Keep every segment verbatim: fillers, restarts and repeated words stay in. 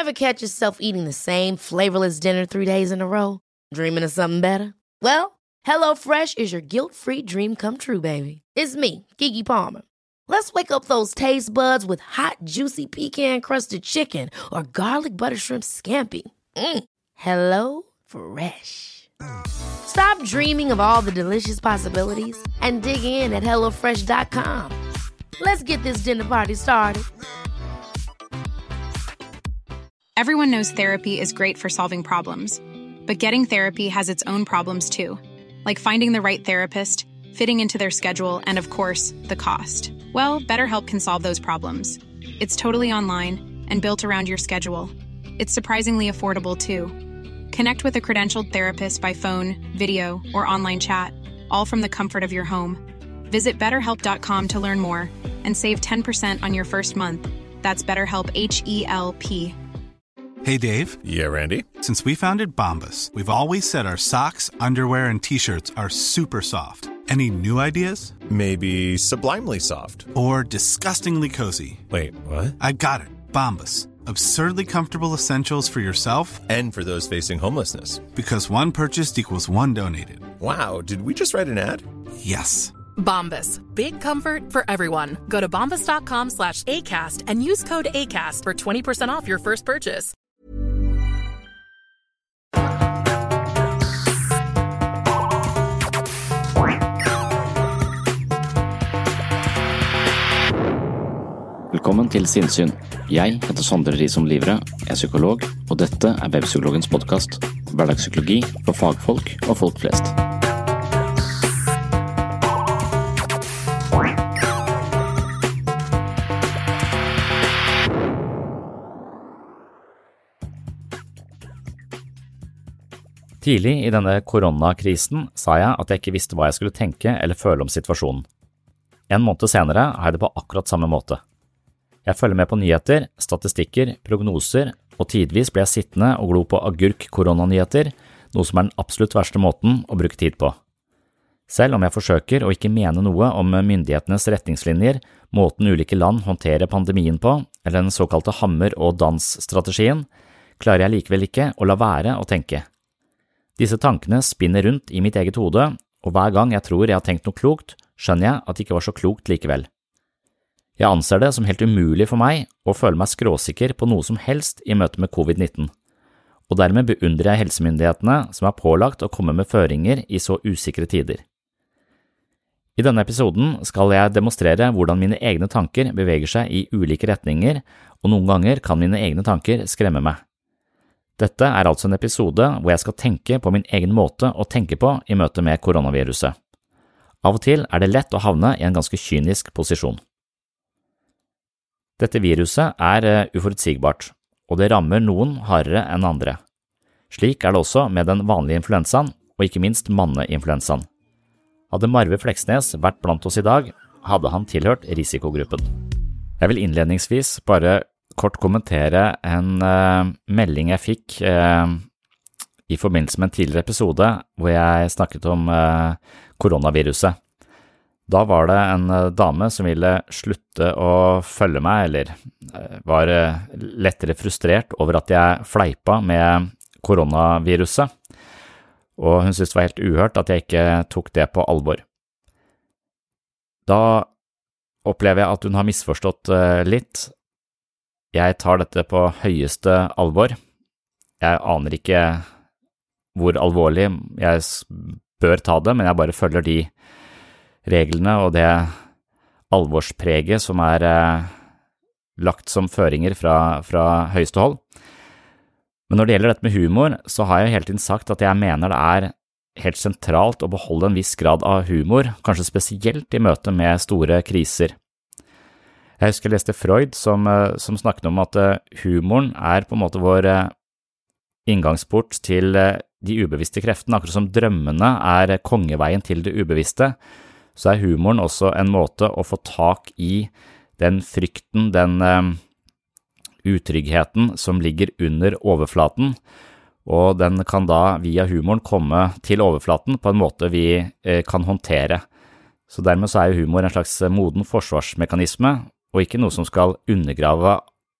Ever catch yourself eating the same flavorless dinner three days in a row? Dreaming of something better? Well, HelloFresh is your guilt-free dream come true, baby. It's me, Keke Palmer. Let's wake up those taste buds with hot, juicy pecan-crusted chicken or garlic butter shrimp scampi. Mm. Hello Fresh. Stop dreaming of all the delicious possibilities and dig in at hello fresh dot com. Let's get this dinner party started. Everyone knows therapy is great for solving problems, but getting therapy has its own problems too, like finding the right therapist, fitting into their schedule, and of course, the cost. Well, BetterHelp can solve those problems. It's totally online and built around your schedule. It's surprisingly affordable too. Connect with a credentialed therapist by phone, video, or online chat, all from the comfort of your home. Visit better help dot com to learn more and save ten percent on your first month. That's BetterHelp, H E L P. Hey, Dave. Yeah, Randy. Since we founded Bombas, we've always said our socks, underwear, and T-shirts are super soft. Any new ideas? Maybe sublimely soft. Or disgustingly cozy. Wait, what? I got it. Bombas. Absurdly comfortable essentials for yourself and for those facing homelessness. Because one purchased equals one donated. Wow, did we just write an ad? Yes. Bombas. Big comfort for everyone. Go to bombas dot com slash ACAST and use code ACAST for twenty percent off your first purchase. Velkommen til Sinnsyn. Jeg heter Sondre Risom Livre, er psykolog, og dette er Webpsykologens podcast. Hverdagspsykologi for fagfolk og folk flest. Tidlig i denne koronakrisen sa jeg at jeg ikke visste hva jeg skulle tenke eller føle om situasjonen. En måned senere har jeg det på akkurat samme måte. Jeg følger med på nyheter, statistikker, prognoser, og tidvis blir jeg sittende og glo på agurk-koronanyheter, noe som er den absolutt verste måten å bruke tid på. Selv om jeg forsøker å ikke mene noe om myndighetenes retningslinjer, måten ulike land håndterer pandemien på, eller den såkalte hammer- og dans-strategien, klarer jeg likevel ikke å la være å tenke. Disse tankene spinner rundt i mitt eget hode, og hver gang jeg tror jeg har tenkt noe klokt, skjønner jeg at det ikke var så klokt likevel. Jeg anser det som helt umulig for meg å føle meg skråsikker på noe som helst i møte med covid nitten, og dermed beundrer jeg helsemyndighetene som er pålagt å komme med føringer i så usikre tider. I denne episoden skal jeg demonstrere hvordan mine egne tanker beveger seg i ulike retninger, og noen ganger kan mine egne tanker skremme meg. Dette er altså en episode hvor jeg skal tenke på min egen måte å tenke på i møte med koronaviruset. Av og til er det lett å havne i en ganske kynisk posisjon. Dette viruset er uforutsigbart, og det rammer noen hardere enn andre. Slik er det også med den vanlige influensaen, og ikke minst manneinfluensaen. Hadde Marve Fleksnes vært blant oss i dag, hadde han tilhørt risikogruppen. Jeg vil innledningsvis bare kort kommentere en uh, melding jeg fikk uh, i forbindelse med en tidligere episode hvor jeg snakket om uh, koronaviruset. Da var det en dame som ville slutte å følge meg, eller var lettere frustrert over at jeg fleipa med koronaviruset, og hun syntes det var helt uhørt at jeg ikke tok det på alvor. Da opplever jeg at hun har misforstått litt. Jeg tar dette på høyeste alvor. Jeg aner ikke hvor alvorlig jeg bør ta det, men jeg bare følger de reglene og det alvorspreget som er eh, lagt som føringer fra, fra høyeste hold. Men når det gjelder dette med humor, så har jeg hele tiden sagt at jeg mener det er helt sentralt å beholde en viss grad av humor, kanskje spesielt i møte med store kriser. Jeg husker jeg leste Freud som, som snakket om at humoren er på en måte vår inngangsport til de ubevisste kreftene, akkurat som drømmene er kongeveien til det ubevisste, så er humoren også en måte å få tak i den frykten, den uh, utryggheten som ligger under overflaten, og den kan da via humoren komme til overflaten på en måte vi uh, kan håndtere. Så dermed så er jo humor en slags moden forsvarsmekanisme, og ikke noe som skal undergrave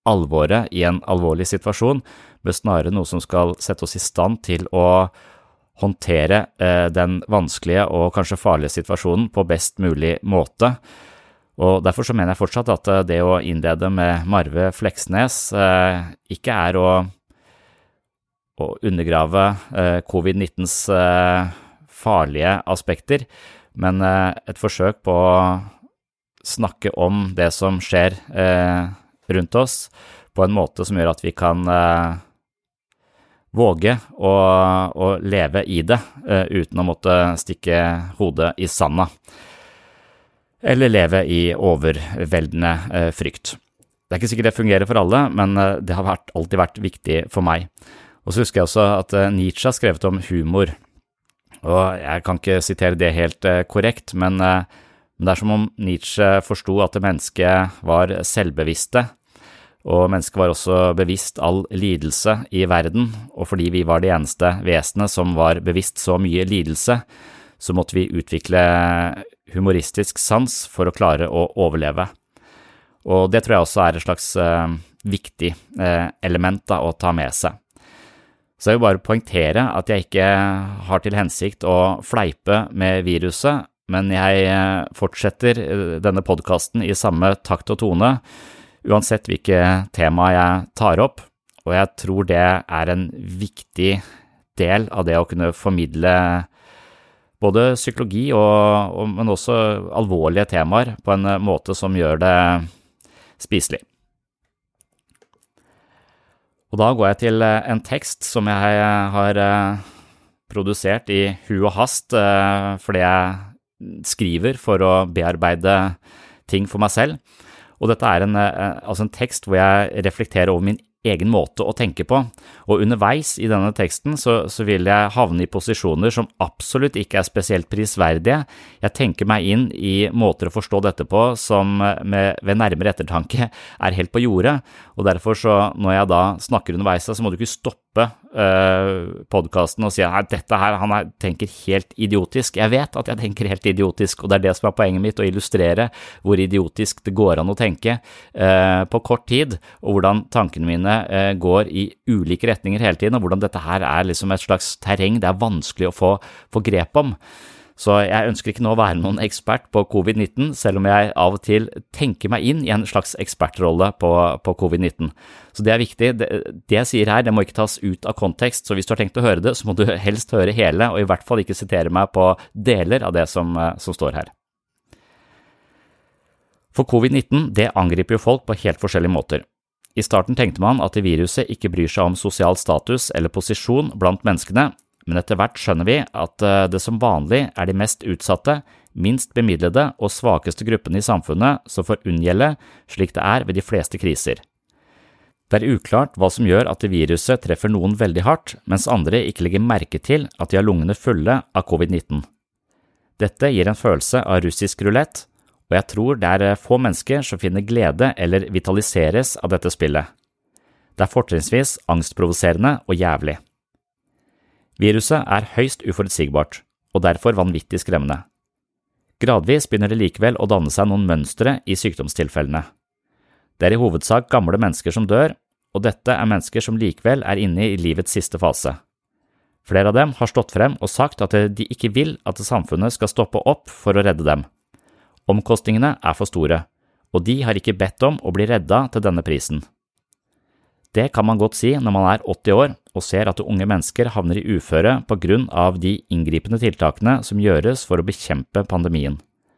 alvoret i en alvorlig situasjon, men snarere noe som skal sette oss i stand til å håndtere eh, den vanskelige og kanskje farlige situasjonen på best mulig måte. Og derfor så mener jeg fortsatt at det å innlede med Marve Fleksnes eh, ikke er å, å undergrave eh, covid nittens eh, farlige aspekter, men eh, et forsøk på å snakke om det som skjer eh, rundt oss på en måte som gjør at vi kan eh, våge å, å leve i det eh, uten å måtte stikke hodet i sanda, eller leve i overveldende eh, frykt. Det er ikke sikkert det fungerer for alle, men eh, det har vært, alltid vært viktig for meg. Og så husker jeg også at eh, Nietzsche har skrevet om humor, og jeg kan ikke sitere det helt eh, korrekt, men eh, Men det er som om Nietzsche forstod at mennesket var selvbevisste, og mennesket var også bevisst all lidelse i verden, og fordi vi var de eneste vesenene som var bevisst så mye lidelse, så måtte vi utvikle humoristisk sans for å klare å overleve. Og det tror jeg også er et slags eh, viktig eh, element da, å ta med seg. Så jeg vil bare poengtere at jeg ikke har til hensikt å fleipe med viruset, men jeg fortsetter denne podcasten i samme takt og tone, uansett hvilke tema jeg tar opp, og jeg tror det er en viktig del av det å kunne formidle både psykologi, og, og, men også alvorlige temaer på en måte som gjør det spiselig. Og da går jeg til en tekst som jeg har produsert i hu og hast, fordi jeg skriver for å bearbeide ting for meg selv, og dette er en, altså en tekst hvor jeg reflekterer over min egen måte å tenke på, og underveis i denne teksten så, så vil jeg havne i posisjoner som absolutt ikke er spesielt prisverdige. Jeg tenker meg inn i måter å forstå dette på som med, ved nærmere ettertanke er helt på jordet, og derfor så når jeg da snakker underveis så må du ikke stoppe uh, podcasten og si at dette her, han er, tenker helt idiotisk. Jeg vet at jeg tenker helt idiotisk, og det er det som er poenget mitt, å illustrere hvor idiotisk det går an å tenke uh, på kort tid, og hvordan tankene mine går i ulike retninger hele tiden, og hvordan dette her er liksom et slags terreng det er vanskelig å få, få grep om. Så jeg ønsker ikke nå å være noen ekspert på covid nitten, selv om jeg av og til tenker meg inn i en slags ekspertrolle på, på covid nitten. Så det er viktig. Det, det jeg sier her, det må ikke tas ut av kontekst, så hvis du har tenkt å høre det, så må du helst høre hele, og i hvert fall ikke sitere meg på deler av det som, som står her. For covid nitten, det angriper jo folk på helt forskjellige måter. I starten tenkte man at viruset ikke bryr seg om sosial status eller posisjon blant menneskene, men etter hvert skjønner vi at det som vanlig er de mest utsatte, minst bemidlede og svakeste gruppene i samfunnet som får unngjelde, slik det er ved de fleste kriser. Det er uklart hva som gjør at viruset treffer noen veldig hardt, mens andre ikke legger merke til at de har lungene fulle av covid nitten. Dette gir en følelse av russisk rulett, og jeg tror det er få mennesker som finner glede eller vitaliseres av dette spillet. Det er fortrinnsvis angstprovoserende og jævlig. Viruset er høyst uforutsigbart, og derfor vanvittig skremmende. Gradvis begynner det likevel å danne seg noen mønstre i sykdomstilfellene. Det er i hovedsak gamle mennesker som dør, og dette er mennesker som likevel er inne i livets siste fase. Flere av dem har stått frem og sagt at de ikke vil at samfunnet skal stoppe opp for å redde dem. Omkostningene er for store, og de har ikke bedt om å bli redda til denne prisen. Det kan man godt si når man er åtti år og ser at unge mennesker havner i uføre på grunn av de inngripende tiltakene som gjøres for å bekjempe pandemien.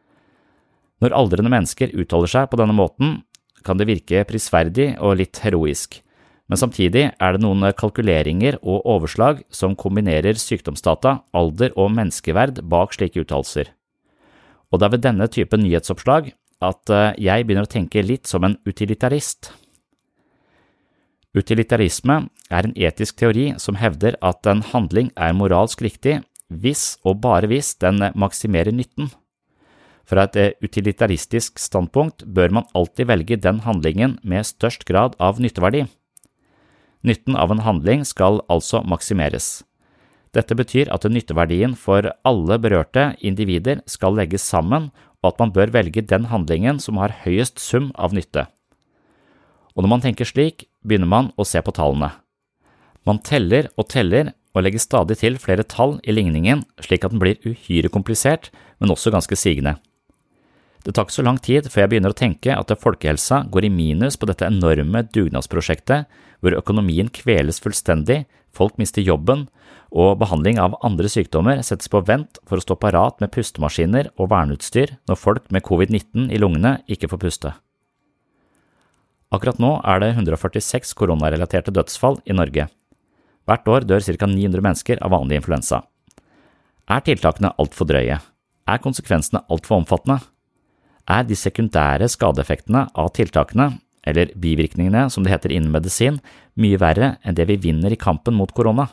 Når aldrende mennesker uttaler seg på denne måten, kan det virke prisverdig og litt heroisk, men samtidig er det noen kalkuleringer og overslag som kombinerer sykdomsdata, alder og menneskeverd bak slike uttalelser. Og det er ved denne type nyhetsoppslag at jeg begynner å tenke litt som en utilitarist. Utilitarisme er en etisk teori som hevder at en handling er moralsk riktig hvis og bare hvis den maksimerer nytten. Fra et utilitaristisk standpunkt bør man alltid velge den handlingen med størst grad av nytteverdi. Nytten av en handling skal altså maksimeres. Dette betyr at nytteverdien for alle berørte individer skal legges sammen, og at man bør velge den handlingen som har høyest sum av nytte. Og når man tenker slik, begynner man å se på tallene. Man teller og teller og legger stadig til flere tall i ligningen slik at den blir uhyre komplisert, men også ganske sigende. Det tar ikke så lang tid før jeg begynner å tenke at folkehelsa går i minus på dette enorme dugnadsprosjektet, hvor økonomien kveles fullstendig, folk mister jobben, og behandling av andre sykdommer settes på vent for å stå parat med pustemaskiner og verneutstyr når folk med covid nitten i lungene ikke får puste. Akkurat nå er det hundre og førtiseks koronarelaterte dødsfall i Norge. Hvert år dør ca. ni hundre mennesker av vanlig influensa. Er tiltakene alt for drøye? Er konsekvensene alt for omfattende? Er de sekundære skadeeffektene av tiltakene, eller bivirkningene som det heter innen medisin, mye verre enn det vi vinner i kampen mot korona?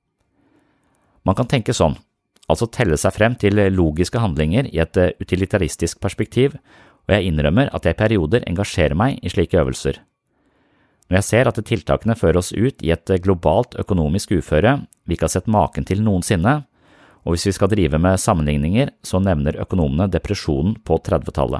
Man kan tenke sånn, altså telle seg frem til logiske handlinger i et utilitaristisk perspektiv, og jeg innrømmer at jeg i perioder engasjerer meg i slike øvelser. Når jeg ser at tiltakene fører oss ut i et globalt økonomisk uføre vi ikke har sett maken til noensinne, og hvis vi skal drive med sammenligninger, så nevner økonomene depresjonen på trettitallet.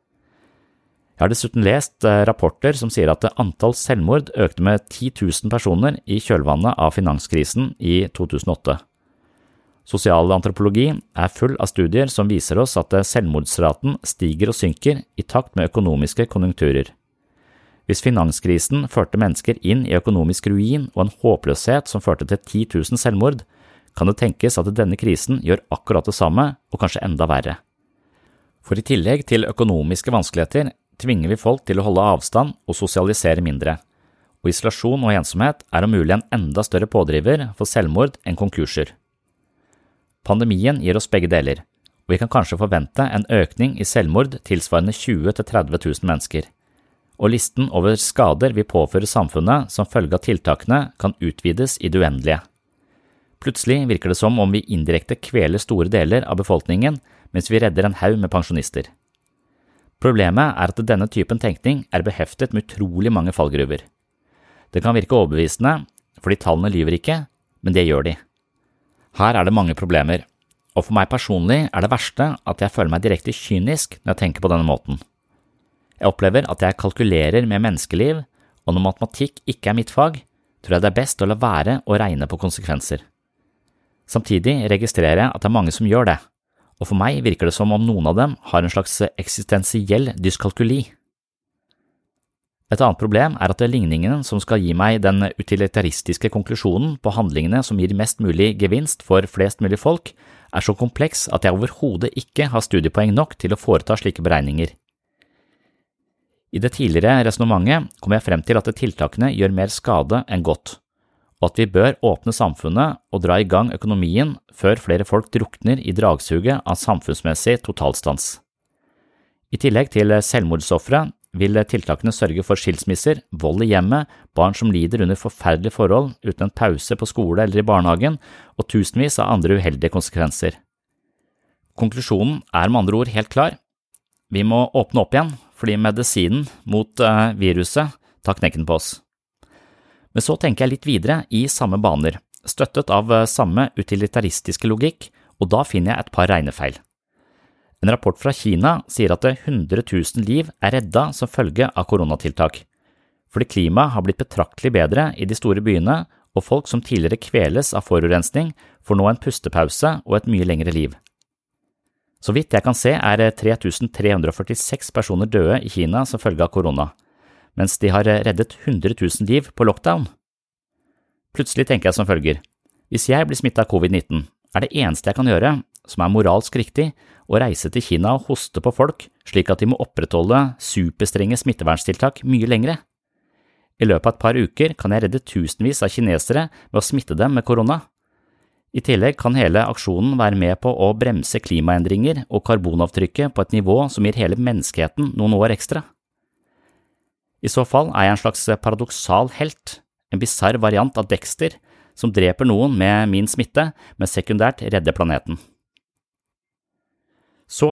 Jeg har dessuten lest rapporter som sier at antall selvmord økte med ti tusen personer i kjølvannet av finanskrisen i to tusen og åtte. Sosialantropologi er full av studier som viser oss at selvmordsraten stiger og synker i takt med økonomiske konjunkturer. Hvis finanskrisen førte mennesker inn i økonomisk ruin og en håpløshet som førte til ti tusen selvmord, kan det tenkes at denne krisen gjør akkurat det samme, og kanskje enda verre. For i tillegg til økonomiske vanskeligheter tvinger vi folk til å holde avstand og sosialisere mindre, og isolasjon og ensomhet er om mulig en enda større pådriver for selvmord enn konkurser. Pandemien gir oss begge deler, og vi kan kanskje forvente en økning i selvmord tilsvarende tjue til tretti tusen mennesker, og listen over skader vi påfører samfunnet som følge av tiltakene kan utvides i det uendelige. Plutselig virker det som om vi indirekte kveler store deler av befolkningen mens vi redder en haug med pensjonister. Problemet er at denne typen tenkning er beheftet med utrolig mange fallgruver. Det kan virke overbevisende, fordi tallene lyver ikke, men det gjør de. Her er det mange problemer, og for meg personlig er det verste at jeg føler meg direkte kynisk når jeg tenker på denne måten. Jeg opplever at jeg kalkulerer med menneskeliv, og når matematikk ikke er mitt fag, tror jeg det er best å la være å regne på konsekvenser. Samtidig registrerer jeg at det er mange som gjør det, og for meg virker det som om noen av dem har en slags eksistensiell dyskalkuli. Et annet problem er at ligningen som skal gi meg den utilitaristiske konklusjonen på handlingene som gir mest mulig gevinst for flest mulig folk, er så kompleks at jeg overhodet ikke har studiepoeng nok til å foreta slike beregninger. I det tidligere resonemanget kom jeg frem til at tiltakene gjør mer skade enn godt, og at vi bør åpne samfunnet og dra i gang økonomien før flere folk drukner i dragsuget av samfunnsmessig totalstans. I tillegg til selvmordsoffere vil tiltakene sørge for skilsmisser, vold i hjemmet, barn som lider under forferdelige forhold uten en pause på skole eller i barnehagen, og tusenvis av andre uheldige konsekvenser. Konklusjonen er med andre ord helt klar. Vi må åpne opp igjen, fordi medisinen mot uh, viruset tar knekken på oss. Men så tenker jeg litt videre i samme baner, støttet av uh, samme utilitaristiske logikk, og da finner jeg et par regnefeil. En rapport fra Kina sier at hundre tusen liv er redda som følge av koronatiltak, fordi klimaet har blitt betraktelig bedre i de store byene, og folk som tidligere kveles av forurensning får nå en pustepause og et mye lengre liv. Så vidt jeg kan se er tre tusen tre hundre og førtiseks personer døde i Kina som følge av korona, mens de har reddet hundre tusen liv på lockdown. Plutselig tenker jeg som følger, hvis jeg blir smittet av covid nitten, er det eneste jeg kan gjøre, som er moralsk riktig, å reise til Kina og hoste på folk, slik at de må opprettholde superstrenge smittevernstiltak mye lengre. I løpet av et par uker kan jeg redde tusenvis av kinesere ved å smitte dem med korona. I tillegg kan hele aksjonen være med på å bremse klimaendringer og karbonavtrykket på et nivå som gir hele menneskeheten noen år ekstra. I så fall er jeg en slags paradoksal helt, en bizarr variant av Dexter, som dreper noen med min smitte, men sekundært redder planeten. Så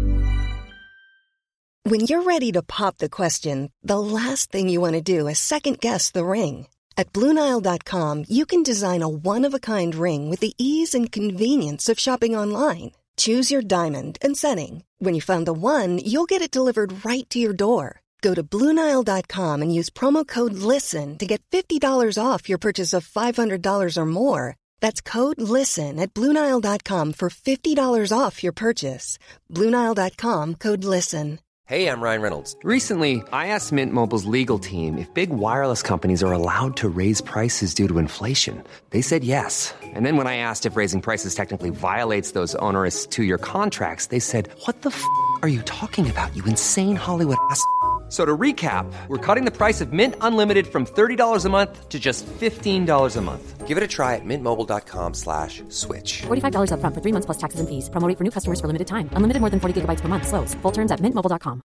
When you're ready to pop the question, the last thing you want to do is second-guess the ring. At Blue Nile dot com, you can design a one-of-a-kind ring with the ease and convenience of shopping online. Choose your diamond and setting. When you find the one, you'll get it delivered right to your door. Go to Blue Nile dot com and use promo code LISTEN to get fifty dollars off your purchase of five hundred dollars or more. That's code LISTEN at Blue Nile dot com for fifty dollars off your purchase. Blue Nile dot com, code LISTEN. Hey, I'm Ryan Reynolds. Recently, I asked Mint Mobile's legal team if big wireless companies are allowed to raise prices due to inflation. They said yes. And then when I asked if raising prices technically violates those onerous two-year contracts, they said, what the f*** are you talking about, you insane Hollywood ass f- So to recap, we're cutting the price of Mint Unlimited from thirty dollars a month to just fifteen dollars a month. Give it a try at mintmobile.com slash switch. forty-five dollars up front for three months plus taxes and fees. Promo rate for new customers for limited time. Unlimited more than forty gigabytes per month. Slows full terms at mint mobile dot com.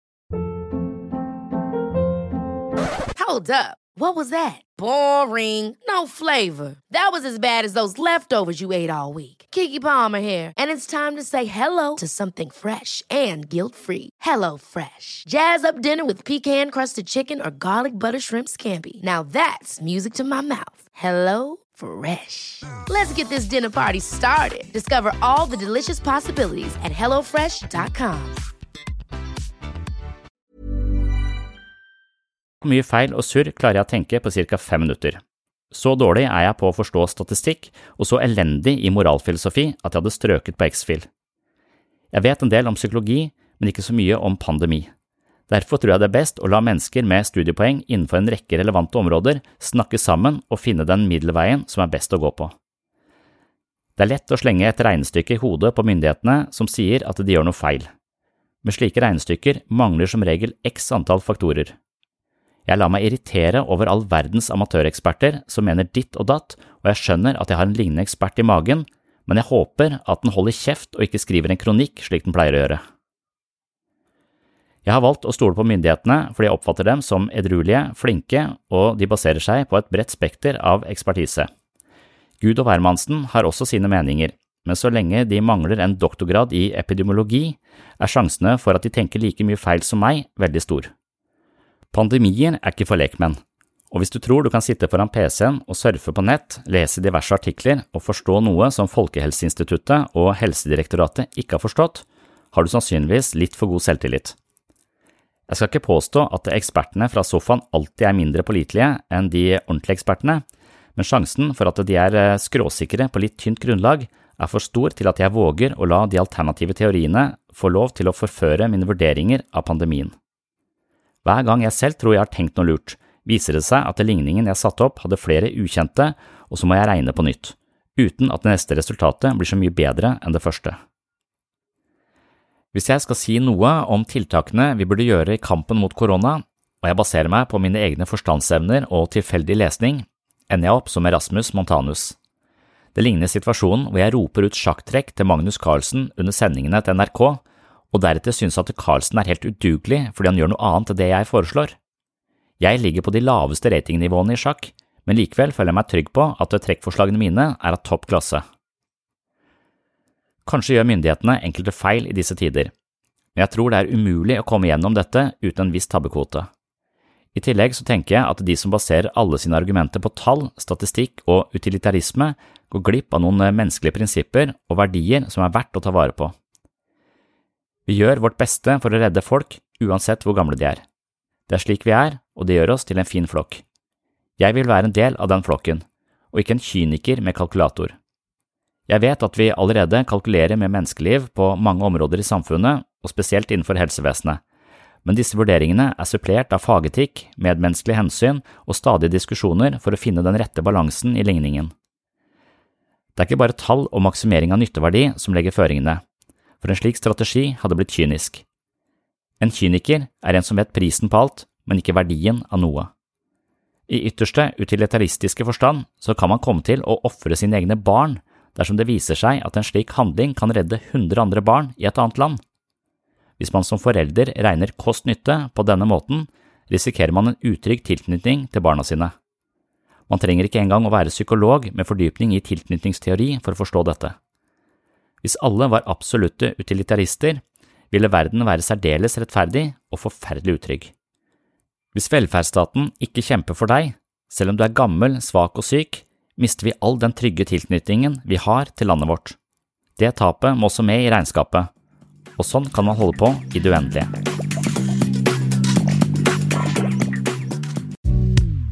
Hold up. What was that? Boring. No flavor. That was as bad as those leftovers you ate all week. Keke Palmer here, and it's time to say hello to something fresh and guilt-free. Hello Fresh. Jazz up dinner with pecan-crusted chicken or garlic butter shrimp scampi. Now that's music to my mouth. Hello Fresh. Let's get this dinner party started. Discover all the delicious possibilities at hello fresh dot com. Mye feil og surr klarer jeg å tenke på cirka fem minutter. Så dårlig er jeg på å forstå statistikk, og så elendig i moralfilosofi at jeg hadde strøket på X-Fil. Jeg vet en del om psykologi, men ikke så mye om pandemi. Derfor tror jeg det er best å la mennesker med studiepoeng innenfor en rekke relevante områder snakke sammen og finne den middelveien som er best å gå på. Det er lett å slenge et regnestykke i hodet på myndighetene som sier at de gjør noe feil. Med slike regnestykker mangler som regel x antall faktorer. Jeg lar meg irritere over all verdens amatøreksperter som mener ditt og datt, og jeg skjønner at jeg har en lignende ekspert i magen, men jeg håper at den holder kjeft og ikke skriver en kronikk slik den pleier å gjøre. Jeg har valgt å stole på myndighetene fordi jeg oppfatter dem som edruelige, flinke, og de baserer seg på et bredt spekter av ekspertise. Gud og hvermannsen har også sine meninger, men så lenge de mangler en doktorgrad i epidemiologi, er sjansene for at de tenker like mye feil som meg veldig stor. Pandemier er ikke for lekmenn, og hvis du tror du kan sitte foran P C-en og surfe på nett, lese diverse artikler og forstå noe som Folkehelseinstituttet og Helsedirektoratet ikke har forstått, har du sannsynligvis litt for god selvtillit. Jeg skal ikke påstå at ekspertene fra sofaen alltid er mindre pålitelige enn de ordentlige ekspertene, men sjansen for at de er skråsikre på litt tynt grunnlag er for stor til at jeg våger å la de alternative teoriene få lov til å forføre mine vurderinger av pandemien. Hver gang jeg selv tror jeg har tenkt noe lurt, viser det seg at ligningen jeg satte opp hadde flere ukjente, og så må jeg regne på nytt, uten at det neste resultatet blir så mye bedre enn det første. Hvis jeg skal si noe om tiltakene vi burde gjøre i kampen mot korona, og jeg baserer meg på mine egne forstandsevner og tilfeldig lesning, ender jeg opp som Erasmus Montanus. Det ligner situasjonen hvor jeg roper ut sjakktrekk til Magnus Carlsen under sendingene til N R K, og deretter synes at Carlsen er helt udugelig fordi han gjør noe annet enn det jeg foreslår. Jeg ligger på de laveste ratingnivåene i sjakk, men likevel føler jeg meg trygg på at trekkforslagene mine er av topp klasse. Kanskje gjør myndighetene enkelte feil i disse tider, men jeg tror det er umulig å komme gjennom dette uten en viss tabbekvote. I tillegg så tenker jeg at de som baserer alle sine argumenter på tall, statistikk og utilitarisme går glipp av noen menneskelige prinsipper og verdier som er verdt å ta vare på. Vi gjør vårt beste for å redde folk, uansett hvor gamle de er. Det er slik vi er, og det gjør oss til en fin flokk. Jeg vil være en del av den flokken, og ikke en kyniker med kalkulator. Jeg vet at vi allerede kalkulerer med menneskeliv på mange områder i samfunnet, og spesielt innenfor helsevesenet, men disse vurderingene er supplert av fagetikk, medmenneskelig hensyn og stadige diskusjoner for å finne den rette balansen i ligningen. Det er ikke bare tall og maksimering av nytteverdi som legger føringene, for en slik strategi hadde blitt kynisk. En kyniker er en som vet prisen på alt, men ikke verdien av noe. I ytterste utilitaristiske forstand så kan man komme til å offre sine egne barn dersom det viser seg at en slik handling kan redde hundre andre barn i et annet land. Hvis man som forelder regner kost-nytte på denne måten, risikerer man en utrygg tilknytning til barna sine. Man trenger ikke engang å være psykolog med fordypning i tilknytningsteori for å forstå dette. Hvis alle var absolutte utilitarister, ville verden være særdeles rettferdig og forferdelig utrygg. Hvis velferdsstaten ikke kjemper for deg, selv om du er gammel, svak og syk, mister vi all den trygge tilknytningen vi har til landet vårt. Det tapet må også med i regnskapet, og sånn kan man holde på i det uendelige.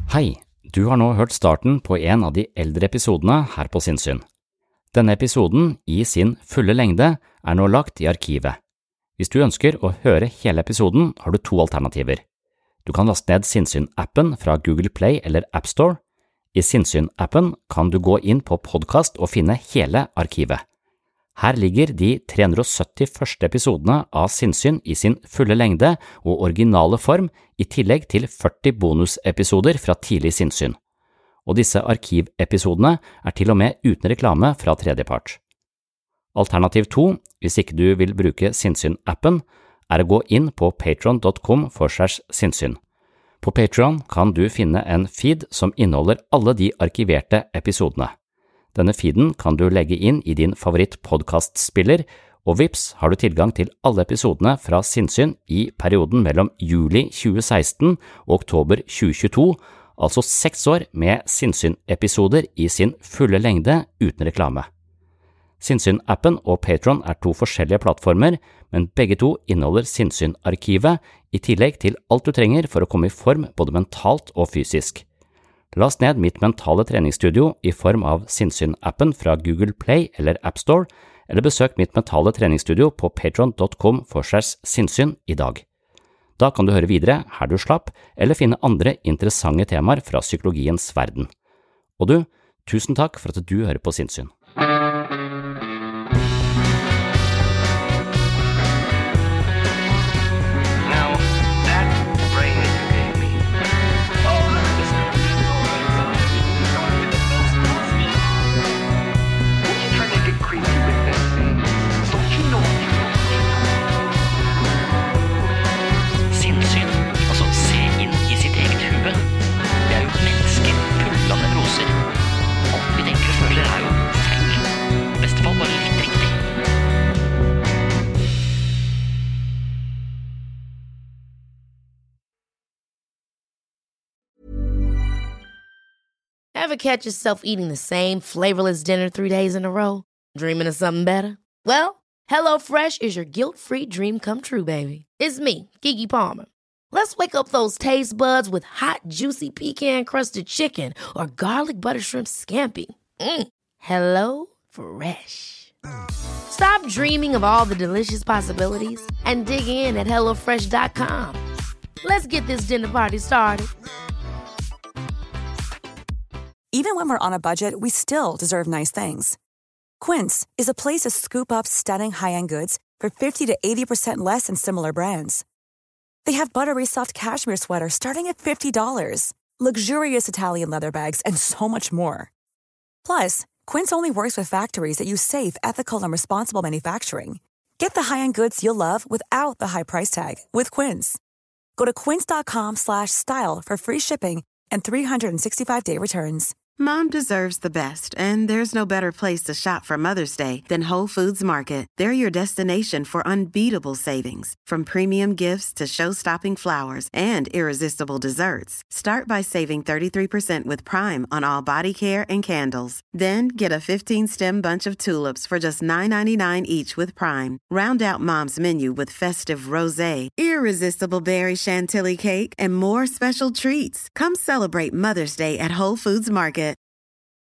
Hei, du har nå hørt starten på en av de eldre episodene her på Sinnsyn. Denne episoden, i sin fulle lengde, er nå lagt i arkivet. Hvis du ønsker å høre hele episoden, har du to alternativer. Du kan laste ned Sinnsyn-appen fra Google Play eller AppStore. I Sinnsyn-appen kan du gå inn på podcast og finne hele arkivet. Her ligger de tre hundre sytti første episodene av Sinnsyn i sin fulle lengde og originale form, i tillegg til førti bonusepisoder fra tidlig Sinnsyn. Og disse arkivepisodene er til og med uten reklame fra tredjepart. Alternativ to, hvis ikke du vil bruke Sinnsyn-appen, er å gå inn på patreon punktum com slash sinnssyn. På Patreon kan du finne en feed som inneholder alle de arkiverte episodene. Denne feeden kan du legge inn i din favoritt-podcastspiller, og vips har du tilgang til alle episodene fra Sinnsyn i perioden mellom juli tjue seksten og oktober tjue tjueto, altså seks år med Sinnsyn-episoder i sin fulle lengde uten reklame. Sinnsyn-appen og Patreon er to forskjellige plattformer, men begge to inneholder Sinnsyn-arkivet, i tillegg til alt du trenger for å komme i form både mentalt og fysisk. Last ned mitt mentale treningsstudio i form av Sinnsyn-appen fra Google Play eller AppStore, eller besøk mitt mentale treningsstudio på patreon punktum com slash sinnssyn i dag. Da kan du høre videre her du slapp, eller finne andre interessante temaer fra psykologiens verden. Og du, tusen takk for at du hører på Sinnsyn. Ever catch yourself eating the same flavorless dinner three days in a row? Dreaming of something better? Well, HelloFresh is your guilt-free dream come true, baby. It's me, Keke Palmer. Let's wake up those taste buds with hot, juicy pecan-crusted chicken or garlic butter shrimp scampi. Mm. Hello Fresh. Stop dreaming of all the delicious possibilities and dig in at hello fresh dot com. Let's get this dinner party started. Even when we're on a budget, we still deserve nice things. Quince is a place to scoop up stunning high-end goods for fifty to eighty percent less than similar brands. They have buttery soft cashmere sweaters starting at fifty dollars, luxurious Italian leather bags, and so much more. Plus, Quince only works with factories that use safe, ethical, and responsible manufacturing. Get the high-end goods you'll love without the high price tag with Quince. Go to quince dot com slash style for free shipping and three sixty-five day returns. Mom deserves the best, and there's no better place to shop for Mother's Day than Whole Foods Market. They're your destination for unbeatable savings, from premium gifts to show-stopping flowers and irresistible desserts. Start by saving thirty-three percent with Prime on all body care and candles. Then get a fifteen-stem bunch of tulips for just nine ninety-nine each with Prime. Round out Mom's menu with festive rosé, irresistible berry chantilly cake, and more special treats. Come celebrate Mother's Day at Whole Foods Market.